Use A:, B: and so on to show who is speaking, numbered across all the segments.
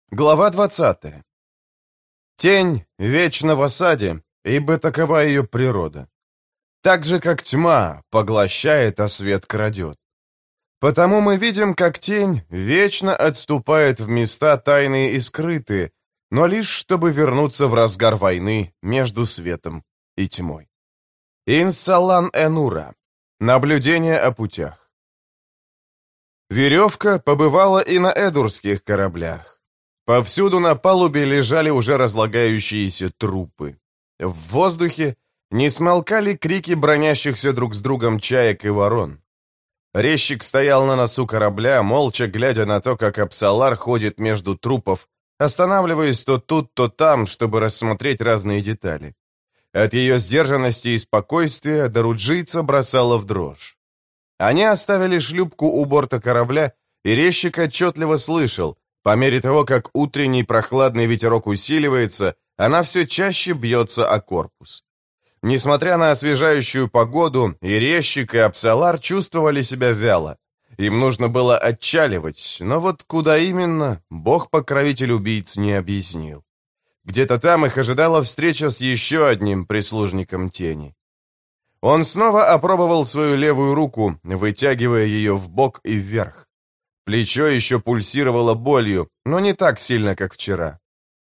A: Глава 20. Тень вечно в осаде, ибо такова ее природа. Так же, как тьма поглощает, а свет крадет. Потому мы видим, как тень вечно отступает в места тайные и скрытые, но лишь чтобы вернуться в разгар войны между светом и тьмой. Инсалан Энура. Наблюдение о путях. Веревка побывала и на эдурских кораблях. Повсюду на палубе лежали уже разлагающиеся трупы. В воздухе не смолкали крики бронящихся друг с другом чаек и ворон. Резчик стоял на носу корабля, молча глядя на то, как Апсалар ходит между трупов, останавливаясь то тут, то там, чтобы рассмотреть разные детали. От ее сдержанности и спокойствия Даруджийца бросала в дрожь. Они оставили шлюпку у борта корабля, и резчик отчетливо слышал, по мере того, как утренний прохладный ветерок усиливается, она все чаще бьется о корпус. Несмотря на освежающую погоду, и резчик, и Апсалар чувствовали себя вяло. Им нужно было отчаливать, но вот куда именно, бог-покровитель убийц не объяснил. Где-то там их ожидала встреча с еще одним прислужником тени. Он снова опробовал свою левую руку, вытягивая ее вбок и вверх. Плечо еще пульсировало болью, но не так сильно, как вчера.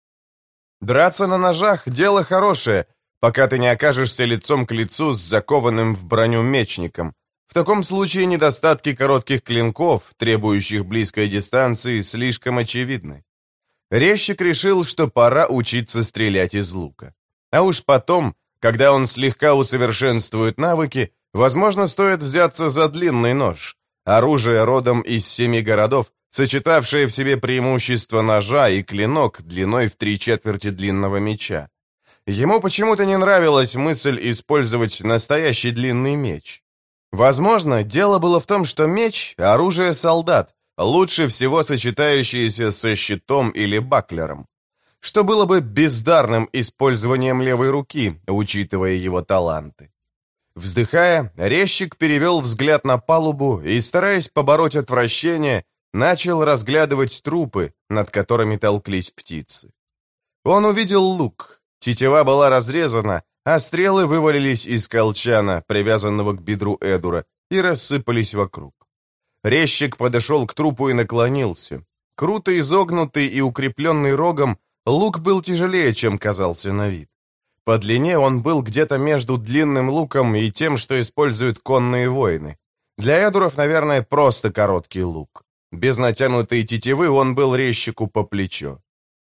A: Драться на ножах – дело хорошее, пока ты не окажешься лицом к лицу с закованным в броню мечником. В таком случае недостатки коротких клинков, требующих близкой дистанции, слишком очевидны. Резчик решил, что пора учиться стрелять из лука. А уж потом, когда он слегка усовершенствует навыки, возможно, стоит взяться за длинный нож. Оружие родом из 7 городов, сочетавшее в себе преимущество ножа и клинок длиной в 3/4 длинного меча. Ему почему-то не нравилась мысль использовать настоящий длинный меч. Возможно, дело было в том, что меч – оружие солдат, лучше всего сочетающееся со щитом или баклером. Что было бы бездарным использованием левой руки, учитывая его таланты. Вздыхая, резчик перевел взгляд на палубу и, стараясь побороть отвращение, начал разглядывать трупы, над которыми толклись птицы. Он увидел лук. Тетива была разрезана, а стрелы вывалились из колчана, привязанного к бедру Эдура, и рассыпались вокруг. Резчик подошел к трупу и наклонился. Круто изогнутый и укрепленный рогом, лук был тяжелее, чем казался на вид. По длине он был где-то между длинным луком и тем, что используют конные воины. Для эдуров, наверное, просто короткий лук. Без натянутой тетивы он был резчику по плечо.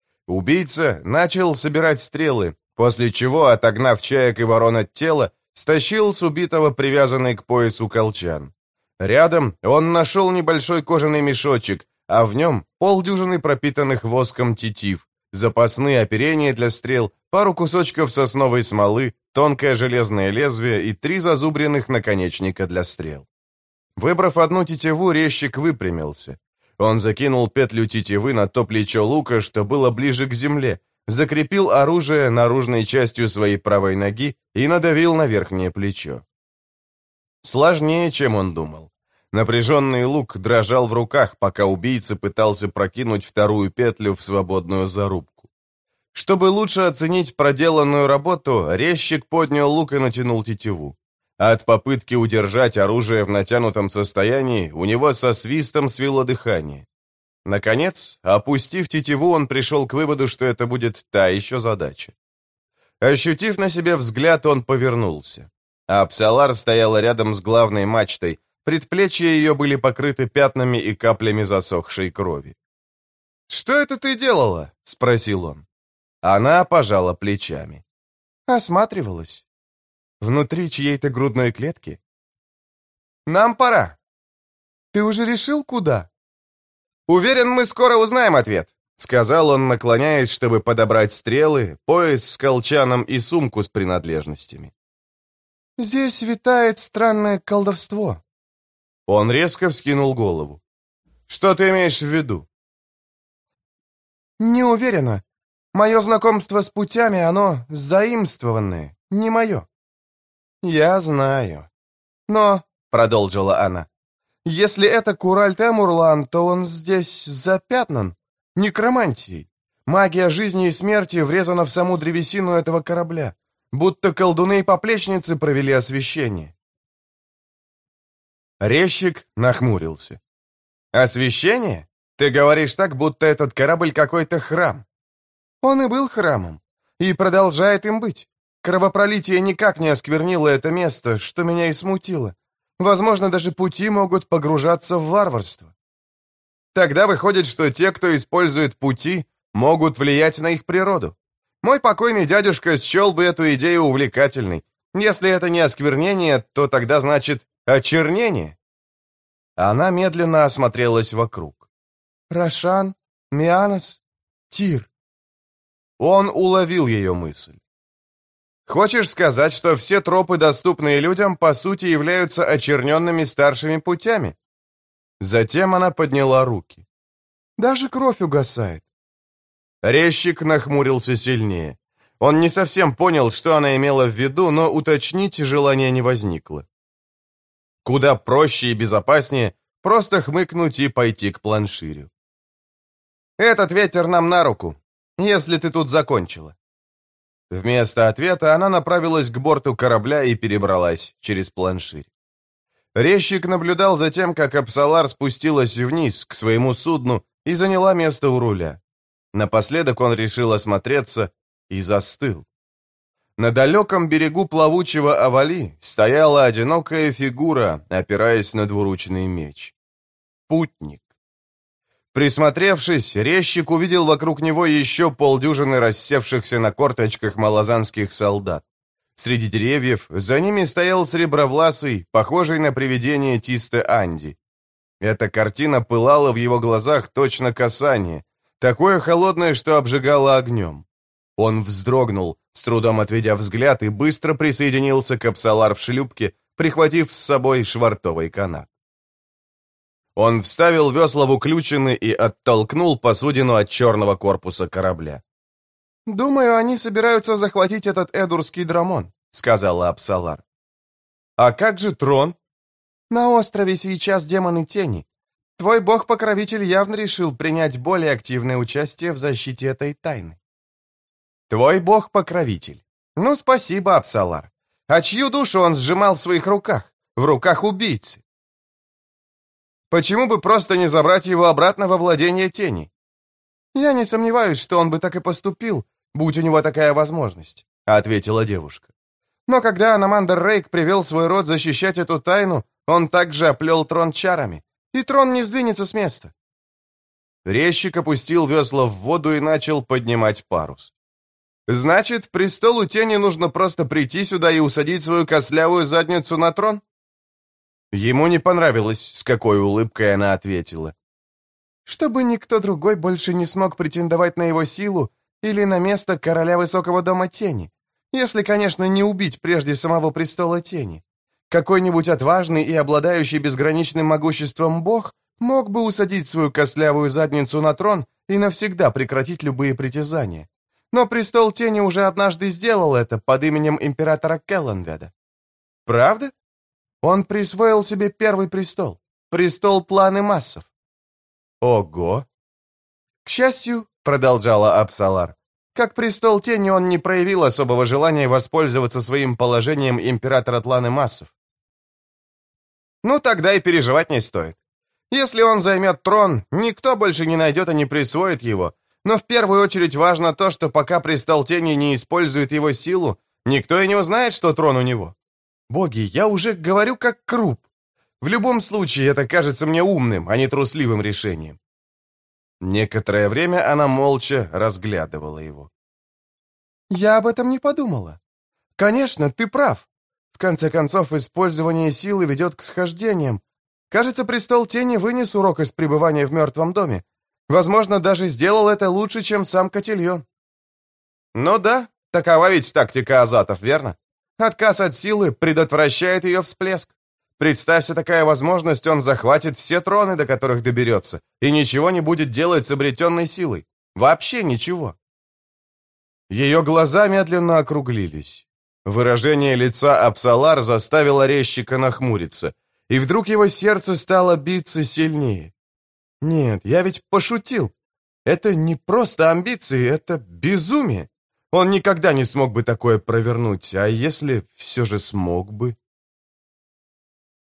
A: Убийца начал собирать стрелы, после чего, отогнав чаек и ворон от тела, стащил с убитого привязанный к поясу колчан. Рядом он нашел небольшой кожаный мешочек, а в нем полдюжины пропитанных воском тетив, запасные оперения для стрел, пару кусочков сосновой смолы, тонкое железное лезвие и 3 зазубренных наконечника для стрел. Выбрав одну тетиву, резчик выпрямился. Он закинул петлю тетивы на то плечо лука, что было ближе к земле, закрепил оружие наружной частью своей правой ноги и надавил на верхнее плечо. Сложнее, чем он думал. Напряженный лук дрожал в руках, пока убийца пытался прокинуть вторую петлю в свободную зарубку. Чтобы лучше оценить проделанную работу, резчик поднял лук и натянул тетиву. От попытки удержать оружие в натянутом состоянии у него со свистом свело дыхание. Наконец, опустив тетиву, он пришел к выводу, что это будет та еще задача. Ощутив на себе взгляд, он повернулся. Апсалар стояла рядом с главной мачтой, предплечья ее были покрыты пятнами и каплями засохшей крови. «Что это ты делала?» — спросил он. Она пожала плечами. «Осматривалась. Внутри чьей-то грудной клетки?» «Нам пора». «Ты уже решил, куда?» «Уверен, мы скоро узнаем ответ», — сказал он, наклоняясь, чтобы подобрать стрелы, пояс с колчаном и сумку с принадлежностями. «Здесь витает странное колдовство». Он резко вскинул голову. «Что ты имеешь в виду?» «Не уверена. Мое знакомство с путями, оно заимствованное, не мое». «Я знаю. Но, — продолжила она, — если это Кураль Темурлан, то он здесь запятнан. некромантией. Магия жизни и смерти врезана в саму древесину этого корабля, будто колдуны и поплечницы провели освящение. Резчик нахмурился. «Освящение? Ты говоришь так, будто этот корабль какой-то храм». Он и был храмом, и продолжает им быть. Кровопролитие никак не осквернило это место, что меня и смутило. Возможно, даже пути могут погружаться в варварство. Тогда выходит, что те, кто использует пути, могут влиять на их природу. Мой покойный дядюшка счел бы эту идею увлекательной. Если это не осквернение, то тогда значит очернение. Она медленно осмотрелась вокруг. Рошан, Мианос, Тир. Он уловил ее мысль. Хочешь сказать, что все тропы, доступные людям, по сути являются очерненными старшими путями? Затем она подняла руки. Даже кровь угасает. Резчик нахмурился сильнее. Он не совсем понял, что она имела в виду, но уточнить желания не возникло. Куда проще и безопаснее просто хмыкнуть и пойти к планширю. «Этот ветер нам на руку, если ты тут закончила». Вместо ответа она направилась к борту корабля и перебралась через планширь. Резчик наблюдал за тем, как Апсалар спустилась вниз к своему судну и заняла место у руля. Напоследок он решил осмотреться и застыл. На далеком берегу плавучего Авали стояла одинокая фигура, опираясь на двуручный меч. Путник. Присмотревшись, резчик увидел вокруг него еще полдюжины рассевшихся на корточках малазанских солдат. Среди деревьев за ними стоял сребровласый, похожий на привидение Тисте Анди. Эта картина пылала в его глазах точно касание, такое холодное, что обжигало огнем. Он вздрогнул, с трудом отведя взгляд, и быстро присоединился к Апсалар в шлюпке, прихватив с собой швартовый канат. Он вставил весла в уключины и оттолкнул посудину от черного корпуса корабля. «Думаю, они собираются захватить этот эдурский драмон», — сказала Апсалар. «А как же трон?» «На острове сейчас демоны тени. Твой бог-покровитель явно решил принять более активное участие в защите этой тайны». «Твой бог-покровитель. Ну, спасибо, Апсалар. А чью душу он сжимал в своих руках? В руках убийцы. Почему бы просто не забрать его обратно во владение тени? Я не сомневаюсь, что он бы так и поступил, будь у него такая возможность», — ответила девушка. «Но когда Аномандр Рейк привел свой род защищать эту тайну, он также оплел трон чарами, и трон не сдвинется с места». Резчик опустил весла в воду и начал поднимать парус. «Значит, престолу тени нужно просто прийти сюда и усадить свою костлявую задницу на трон?» Ему не понравилось, с какой улыбкой она ответила. «Чтобы никто другой больше не смог претендовать на его силу или на место короля Высокого Дома Тени, если, конечно, не убить прежде самого престола тени. Какой-нибудь отважный и обладающий безграничным могуществом бог мог бы усадить свою костлявую задницу на трон и навсегда прекратить любые притязания. Но престол тени уже однажды сделал это под именем императора Келленведа. Правда? Он присвоил себе первый престол, престол Тланы Массов. Ого! К счастью, продолжала Апсалар, как престол тени он не проявил особого желания воспользоваться своим положением императора Тланы Массов. Ну, тогда и переживать не стоит. Если он займет трон, никто больше не найдет и не присвоит его, но в первую очередь важно то, что пока престол тени не использует его силу, никто и не узнает, что трон у него. Боги, я уже говорю как Круп. В любом случае, это кажется мне умным, а не трусливым решением. Некоторое время она молча разглядывала его. «Я об этом не подумала. Конечно, ты прав. В конце концов, использование силы ведет к схождениям. Кажется, престол тени вынес урок из пребывания в мертвом доме. Возможно, даже сделал это лучше, чем сам Котильон». «Ну да, такова ведь тактика азатов, верно? Отказ от силы предотвращает ее всплеск. Представься такая возможность, он захватит все троны, до которых доберется, и ничего не будет делать с обретенной силой. Вообще ничего». Ее глаза медленно округлились. Выражение лица Апсалар заставило резчика нахмуриться, и вдруг его сердце стало биться сильнее. «Нет, я ведь пошутил. Это не просто амбиции, это безумие. Он никогда не смог бы такое провернуть, а если все же смог бы?